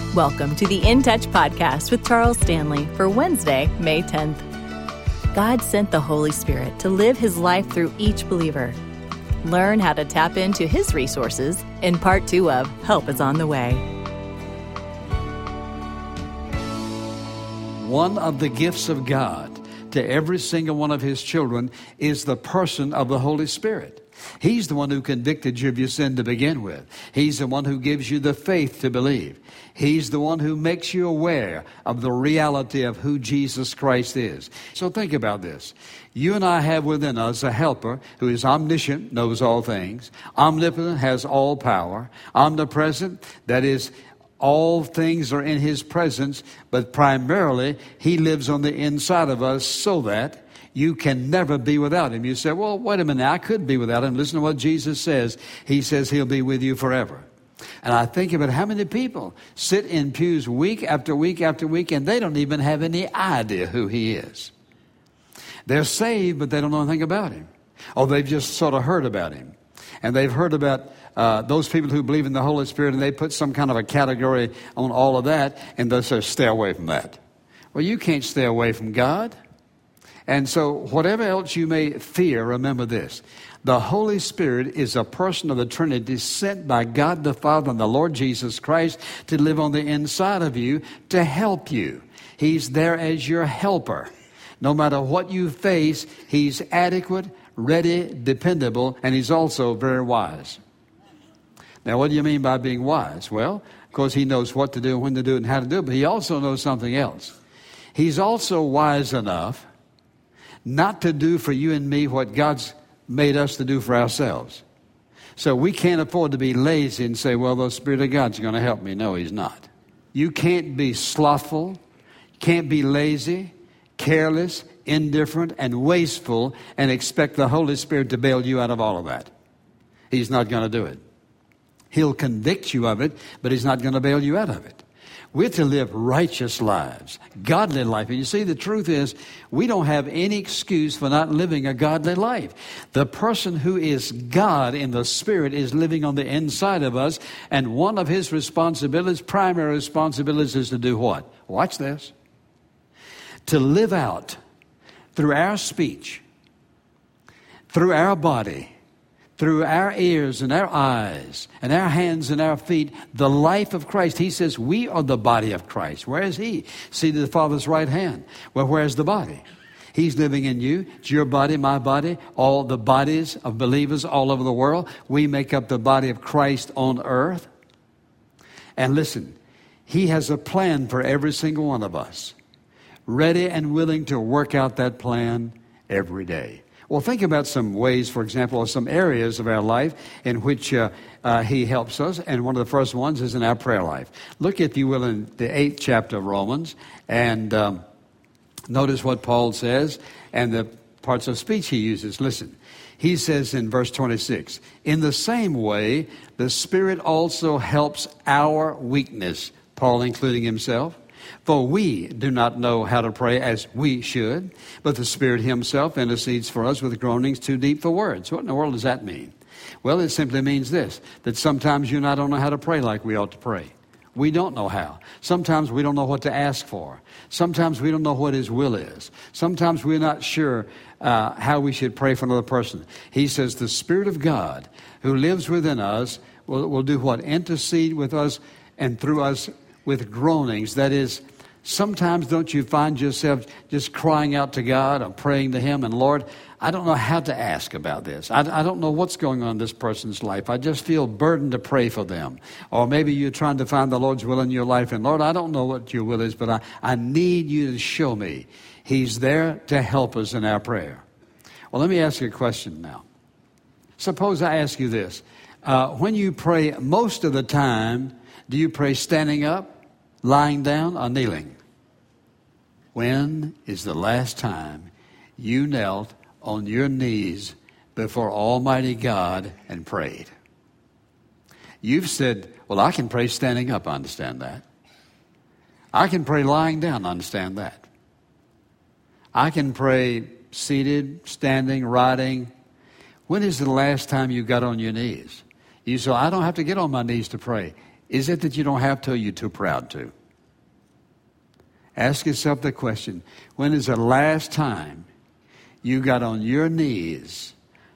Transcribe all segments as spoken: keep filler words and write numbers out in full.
Welcome to the In Touch podcast with Charles Stanley for Wednesday, May tenth. God sent the Holy Spirit to live His life through each believer. Learn how to tap into His resources in part two of Help is on the Way. One of the gifts of God to every single one of His children is the person of the Holy Spirit. He's the one who convicted you of your sin to begin with. He's the one who gives you the faith to believe. He's the one who makes you aware of the reality of who Jesus Christ is. So think about this. You and I have within us a helper who is omniscient, knows all things, omnipotent, has all power, omnipresent, that is, all things are in His presence, but primarily He lives on the inside of us so that you can never be without Him. You say, well, wait a minute, I could be without Him. Listen to what Jesus says. He says He'll be with you forever. And I think about how many people sit in pews week after week after week, and they don't even have any idea who He is. They're saved, but they don't know anything about Him. Or they've just sort of heard about Him. And they've heard about uh, those people who believe in the Holy Spirit, and they put some kind of a category on all of that, and they say, stay away from that. Well, you can't stay away from God. And so whatever else you may fear, remember this. The Holy Spirit is a person of the Trinity sent by God the Father and the Lord Jesus Christ to live on the inside of you to help you. He's there as your helper. No matter what you face, He's adequate, ready, dependable, and He's also very wise. Now, what do you mean by being wise? Well, of course, He knows what to do, when to do it, and how to do it, but He also knows something else. He's also wise enough not to do for you and me what God's made us to do for ourselves. So we can't afford to be lazy and say, well, the Spirit of God's going to help me. No, He's not. You can't be slothful, can't be lazy, careless, indifferent, and wasteful and expect the Holy Spirit to bail you out of all of that. He's not going to do it. He'll convict you of it, but He's not going to bail you out of it. We're to live righteous lives, godly life. And you see, the truth is, we don't have any excuse for not living a godly life. The person who is God in the Spirit is living on the inside of us, and one of His responsibilities, primary responsibilities, is to do what? Watch this. To live out through our speech, through our body, through our ears and our eyes and our hands and our feet, the life of Christ. He says we are the body of Christ. Where is He? Seated at the Father's right hand. Well, where's the body? He's living in you. It's your body, my body, all the bodies of believers all over the world. We make up the body of Christ on earth. And listen, He has a plan for every single one of us, ready and willing to work out that plan every day. Well, think about some ways, for example, or some areas of our life in which uh, uh, He helps us. And one of the first ones is in our prayer life. Look, if you will, in the eighth chapter of Romans, and um, notice what Paul says and the parts of speech he uses. Listen, he says in verse twenty-six, in the same way, the Spirit also helps our weakness, Paul including himself. For we do not know how to pray as we should, but the Spirit Himself intercedes for us with groanings too deep for words. What in the world does that mean? Well, it simply means this, that sometimes you and I don't know how to pray like we ought to pray. We don't know how. Sometimes we don't know what to ask for. Sometimes we don't know what His will is. Sometimes we're not sure uh, how we should pray for another person. He says the Spirit of God who lives within us will, will do what? Intercede with us and through us with groanings. That is, sometimes don't you find yourself just crying out to God or praying to Him, and Lord, I don't know how to ask about this. I, I don't know what's going on in this person's life. I just feel burdened to pray for them. Or maybe you're trying to find the Lord's will in your life, and Lord, I don't know what your will is, but I, I need you to show me. He's there to help us in our prayer. Well, let me ask you a question now. Suppose I ask you this. Uh, when you pray, most of the time, do you pray standing up, lying down, or kneeling? When is the last time you knelt on your knees before Almighty God and prayed? You've said, well, I can pray standing up, I understand that. I can pray lying down, I understand that. I can pray seated, standing, riding. When is the last time you got on your knees? You say, I don't have to get on my knees to pray. Is it that you don't have to, or you're too proud to? Ask yourself the question, when is the last time you got on your knees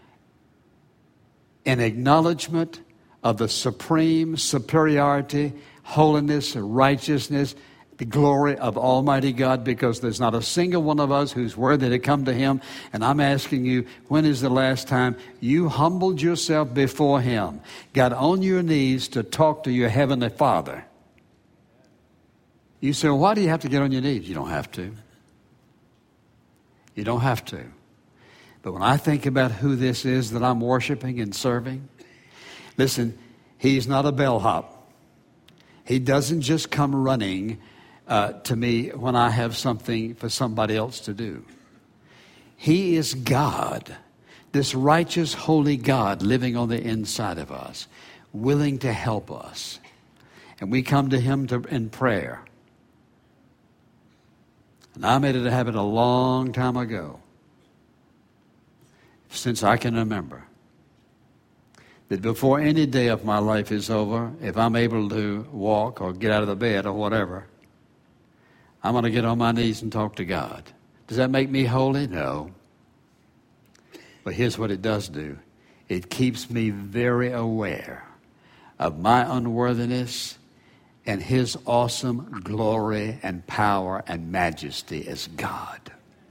in acknowledgement of the supreme superiority, holiness, righteousness, the glory of Almighty God? Because there's not a single one of us who's worthy to come to Him. And I'm asking you, when is the last time you humbled yourself before Him, got on your knees to talk to your Heavenly Father? You say, well, why do you have to get on your knees? You don't have to. You don't have to. But when I think about who this is that I'm worshiping and serving, listen, He's not a bellhop. He doesn't just come running uh, to me when I have something for somebody else to do. He is God, this righteous, holy God living on the inside of us, willing to help us. And we come to Him to, in prayer. And I made it a habit a long time ago, since I can remember, that before any day of my life is over, if I'm able to walk or get out of the bed or whatever, I'm going to get on my knees and talk to God. Does that make me holy? No. But here's what it does do. It keeps me very aware of my unworthiness and His awesome glory and power and majesty as God.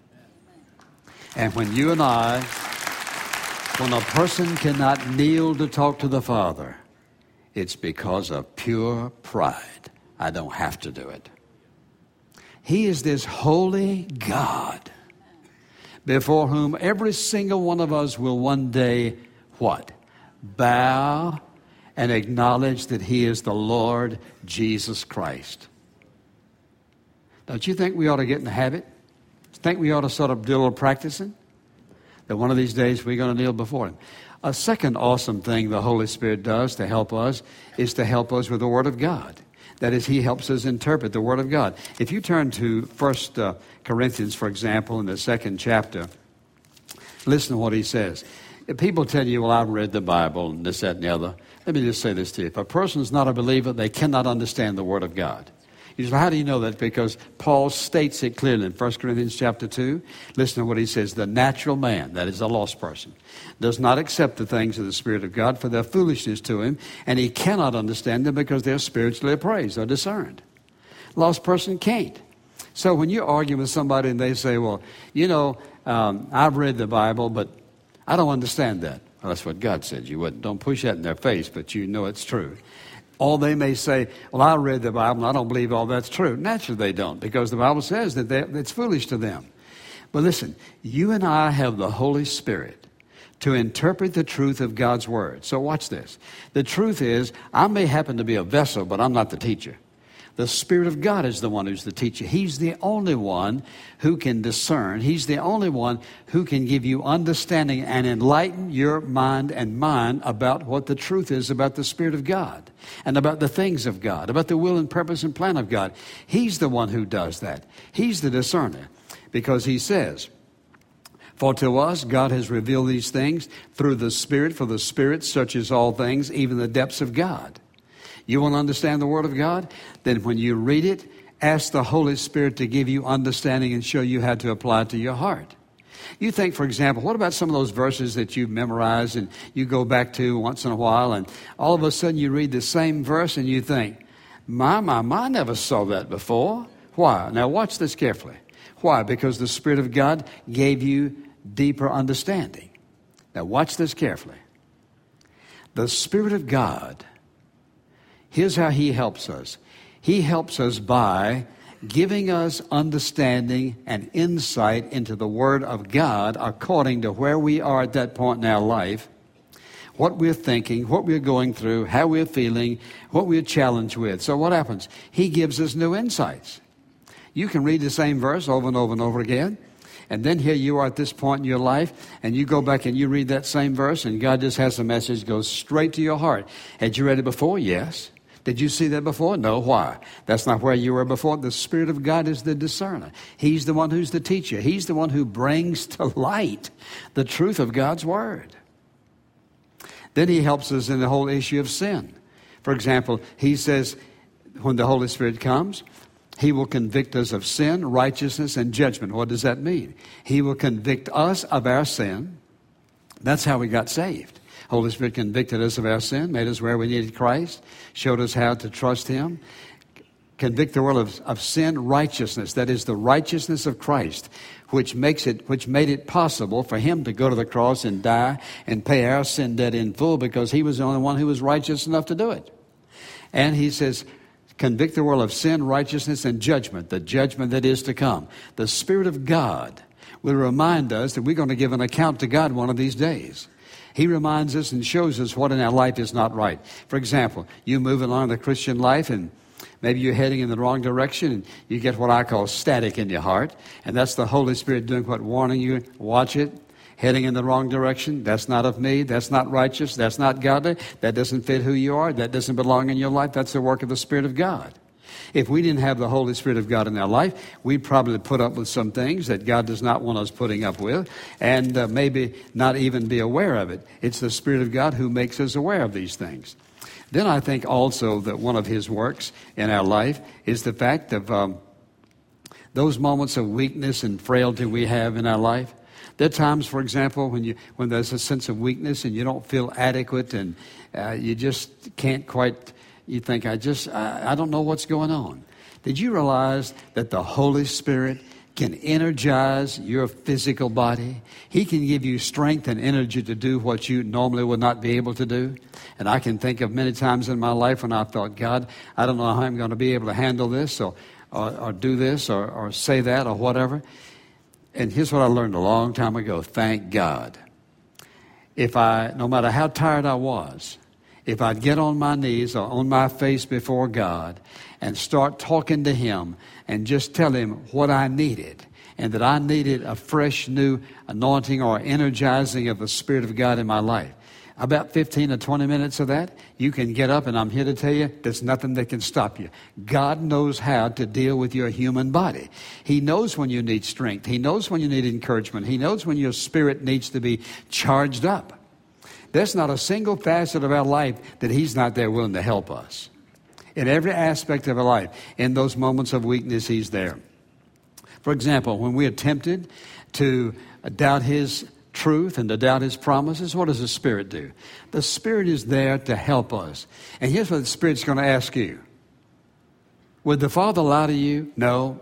And when you and I, when a person cannot kneel to talk to the Father, it's because of pure pride. I don't have to do it. He is this holy God before whom every single one of us will one day, what? Bow and acknowledge that He is the Lord Jesus Christ. Don't you think we ought to get in the habit? Think we ought to sort of do a little practicing? That one of these days we're going to kneel before Him. A second awesome thing the Holy Spirit does to help us is to help us with the Word of God. That is, He helps us interpret the Word of God. If you turn to First uh, Corinthians, for example, in the second chapter, listen to what he says. If people tell you, well, I've read the Bible and this, that, and the other, let me just say this to you. If a person is not a believer, they cannot understand the Word of God. You say, how do you know that? Because Paul states it clearly in First Corinthians chapter two. Listen to what he says. The natural man, that is a lost person, does not accept the things of the Spirit of God, for they're foolishness to him, and he cannot understand them because they're spiritually appraised or discerned. Lost person can't. So when you argue with somebody and they say, well, you know, um, I've read the Bible, but I don't understand that. Well, that's what God said you wouldn't. Don't push that in their face, but you know it's true. Or they may say, well, I read the Bible and I don't believe all that's true. Naturally they don't, because the Bible says that it's foolish to them. But listen, you and I have the Holy Spirit to interpret the truth of God's Word. So watch this. The truth is, I may happen to be a vessel, but I'm not the teacher. The Spirit of God is the one who's the teacher. He's the only one who can discern. He's the only one who can give you understanding and enlighten your mind and mine about what the truth is about the Spirit of God and about the things of God, about the will and purpose and plan of God. He's the one who does that. He's the discerner, because He says, for to us God has revealed these things through the Spirit, for the Spirit searches all things, even the depths of God. You want to understand the Word of God? Then when you read it, ask the Holy Spirit to give you understanding and show you how to apply it to your heart. You think, for example, what about some of those verses that you've memorized and you go back to once in a while, and all of a sudden you read the same verse and you think, my, my, my, I never saw that before. Why? Now watch this carefully. Why? Because the Spirit of God gave you deeper understanding. Now watch this carefully. The Spirit of God, here's how He helps us. He helps us by giving us understanding and insight into the Word of God according to where we are at that point in our life, what we're thinking, what we're going through, how we're feeling, what we're challenged with. So what happens? He gives us new insights. You can read the same verse over and over and over again, and then here you are at this point in your life, and you go back and you read that same verse, and God just has a message that goes straight to your heart. Had you read it before? Yes. Did you see that before? No. Why? That's not where you were before. The Spirit of God is the discerner. He's the one who's the teacher. He's the one who brings to light the truth of God's Word. Then He helps us in the whole issue of sin. For example, he says when the Holy Spirit comes, he will convict us of sin, righteousness, and judgment. What does that mean? He will convict us of our sin. That's how we got saved. Holy Spirit convicted us of our sin, made us where we needed Christ, showed us how to trust him. Convict the world of, of sin, righteousness. That is the righteousness of Christ, which makes it, which made it possible for him to go to the cross and die and pay our sin debt in full, because he was the only one who was righteous enough to do it. And he says, convict the world of sin, righteousness, and judgment, the judgment that is to come. The Spirit of God will remind us that we're going to give an account to God one of these days. He reminds us and shows us what in our life is not right. For example, you move along the Christian life and maybe you're heading in the wrong direction and you get what I call static in your heart. And that's the Holy Spirit doing what? Warning you, watch it. Heading in the wrong direction. That's not of me. That's not righteous. That's not godly. That doesn't fit who you are. That doesn't belong in your life. That's the work of the Spirit of God. If we didn't have the Holy Spirit of God in our life, we'd probably put up with some things that God does not want us putting up with, and uh, maybe not even be aware of it. It's the Spirit of God who makes us aware of these things. Then I think also that one of his works in our life is the fact of um, those moments of weakness and frailty we have in our life. There are times, for example, when you when there's a sense of weakness and you don't feel adequate and uh, you just can't quite, you think, I just, I, I don't know what's going on. Did you realize that the Holy Spirit can energize your physical body? He can give you strength and energy to do what you normally would not be able to do. And I can think of many times in my life when I thought, God, I don't know how I'm going to be able to handle this or, or, or do this or, or say that or whatever. And here's what I learned a long time ago. Thank God. If I, no matter how tired I was, if I'd get on my knees or on my face before God and start talking to him and just tell him what I needed, and that I needed a fresh new anointing or energizing of the Spirit of God in my life, about fifteen or twenty minutes of that, you can get up, and I'm here to tell you, there's nothing that can stop you. God knows how to deal with your human body. He knows when you need strength. He knows when you need encouragement. He knows when your spirit needs to be charged up. There's not a single facet of our life that he's not there willing to help us. In every aspect of our life, in those moments of weakness, he's there. For example, when we are tempted to doubt his truth and to doubt his promises, what does the Spirit do? The Spirit is there to help us. And here's what the Spirit's going to ask you. Would the Father lie to you? No.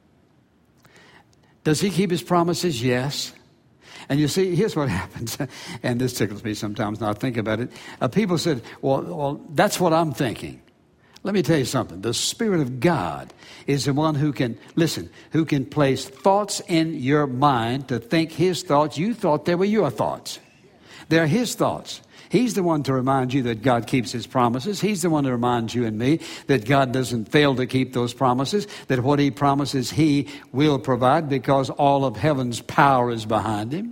Does he keep his promises? Yes. And you see, here's what happens, and this tickles me sometimes when I think about it. Uh, people said, well, well, that's what I'm thinking. Let me tell you something. The Spirit of God is the one who can, listen, who can place thoughts in your mind to think his thoughts. You thought they were your thoughts. They're his thoughts. He's the one to remind you that God keeps his promises. He's the one to remind you and me that God doesn't fail to keep those promises, that what he promises he will provide because all of heaven's power is behind him.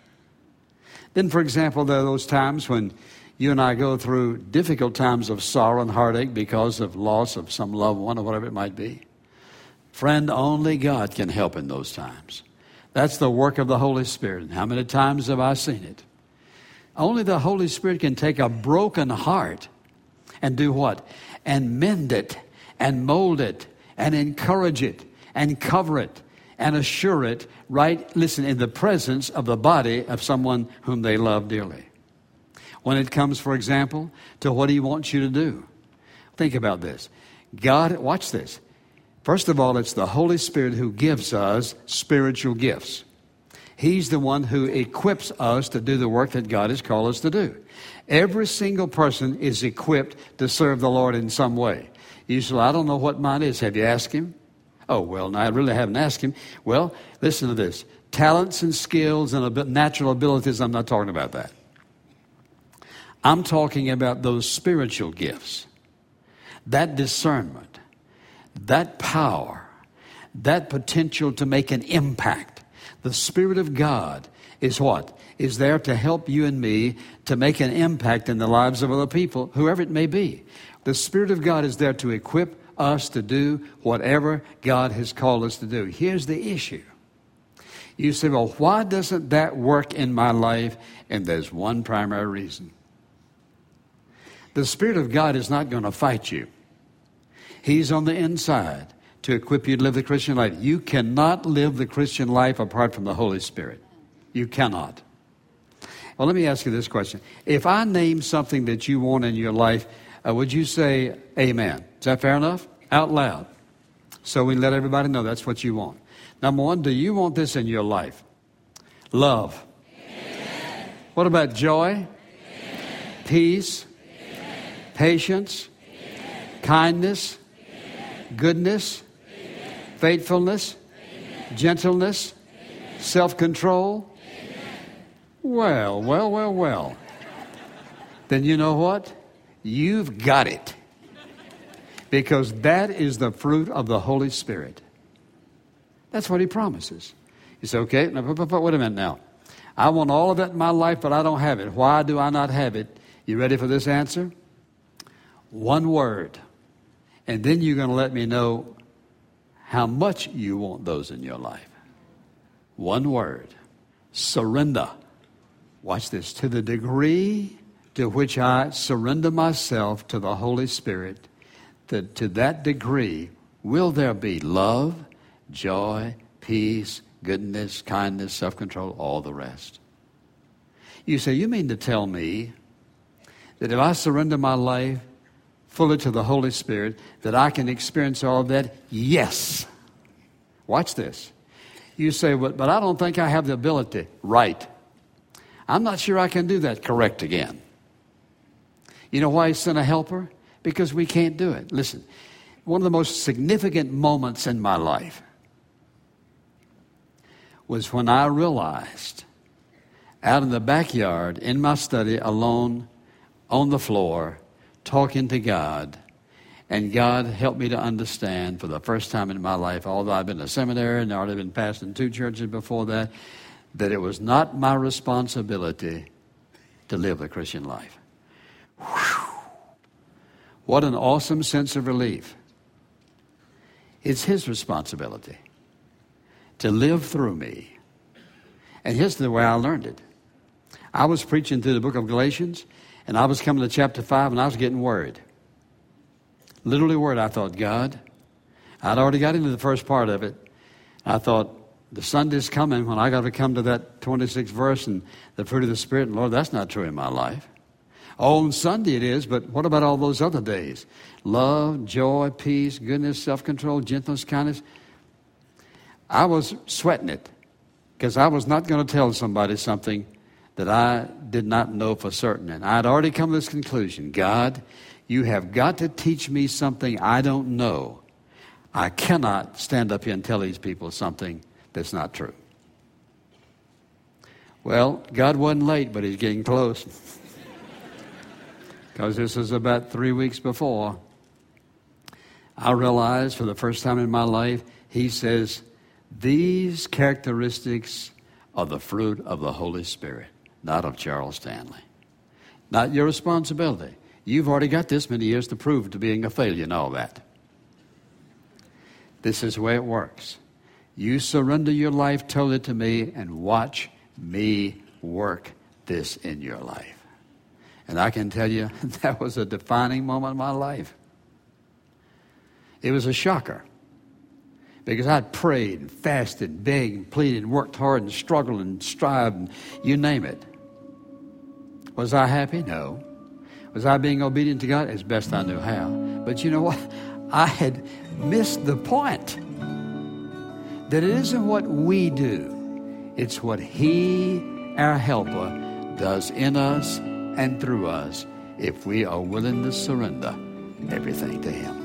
Then, for example, there are those times when you and I go through difficult times of sorrow and heartache because of loss of some loved one or whatever it might be. Friend, only God can help in those times. That's the work of the Holy Spirit. And how many times have I seen it? Only the Holy Spirit can take a broken heart and do what? And mend it and mold it and encourage it and cover it and assure it, right, listen, in the presence of the body of someone whom they love dearly. When it comes, for example, to what he wants you to do. Think about this. God, watch this. First of all, it's the Holy Spirit who gives us spiritual gifts. He's the one who equips us to do the work that God has called us to do. Every single person is equipped to serve the Lord in some way. You say, I don't know what mine is. Have you asked him? Oh, well, no, I really haven't asked him. Well, listen to this. Talents and skills and natural abilities, I'm not talking about that. I'm talking about those spiritual gifts, that discernment, that power, that potential to make an impact. The Spirit of God is what? Is there to help you and me to make an impact in the lives of other people, whoever it may be. The Spirit of God is there to equip us to do whatever God has called us to do. Here's the issue. You say, well, why doesn't that work in my life? And there's one primary reason. The Spirit of God is not going to fight you. He's on the inside to equip you to live the Christian life. You cannot live the Christian life apart from the Holy Spirit. You cannot. Well, let me ask you this question. If I name something that you want in your life, uh, would you say amen? Is that fair enough? Out loud. So we let everybody know that's what you want. Number one, do you want this in your life? Love. Amen. What about joy? Amen. Peace? Amen. Patience? Amen. Kindness? Amen. Goodness? Amen. Faithfulness? Amen. Gentleness? Amen. Self-control? Amen. Well, well, well, well. Then you know what? You've got it. Because that is the fruit of the Holy Spirit. That's what He promises. You say, okay, now, wait a minute now. I want all of that in my life, but I don't have it. Why do I not have it? You ready for this answer? One word. And then you're going to let me know how much you want those in your life. One word. Surrender. Watch this. To the degree to which I surrender myself to the Holy Spirit, that to that degree will there be love, joy, peace, goodness, kindness, self-control, all the rest. You say, you mean to tell me that if I surrender my life fully to the Holy Spirit, that I can experience all of that? Yes. Watch this. You say, but, but I don't think I have the ability. Right. I'm not sure I can do that. Correct again. You know why He sent a helper? Because we can't do it. Listen, one of the most significant moments in my life was when I realized out in the backyard, in my study, alone, on the floor, talking to God, and God helped me to understand for the first time in my life, although I've been to seminary and I'd already been pastoring two churches before that, that it was not my responsibility to live the Christian life. Whew. What an awesome sense of relief. It's His responsibility to live through me. And here's the way I learned it. I was preaching through the book of Galatians, and I was coming to chapter five, and I was getting worried. Literally worried. I thought, God, I'd already got into the first part of it. I thought, the Sunday's coming when I got to come to that twenty-sixth verse and the fruit of the Spirit. And Lord, that's not true in my life. Oh, on Sunday it is, but what about all those other days? Love, joy, peace, goodness, self-control, gentleness, kindness. I was sweating it because I was not going to tell somebody something that I did not know for certain. And I had already come to this conclusion. God, you have got to teach me something I don't know. I cannot stand up here and tell these people something that's not true. Well, God wasn't late, but He's getting close. Because this is about three weeks before. I realized for the first time in my life, He says, these characteristics are the fruit of the Holy Spirit, not of Charles Stanley. Not your responsibility. You've already got this many years to prove to being a failure and all that. This is the way it works. You surrender your life totally to me and watch me work this in your life. And I can tell you, that was a defining moment in my life. It was a shocker. Because I'd prayed and fasted and begged and pleaded and worked hard and struggled and strived and you name it. Was I happy? No. Was I being obedient to God? As best I knew how. But you know what? I had missed the point. That it isn't what we do. It's what He, our helper, does in us and through us if we are willing to surrender everything to Him.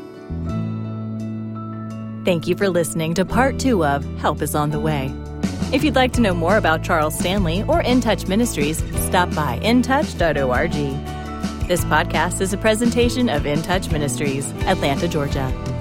Thank you for listening to part two of Help is on the Way. If you'd like to know more about Charles Stanley or In Touch Ministries, stop by in touch dot org. This podcast is a presentation of In Touch Ministries, Atlanta, Georgia.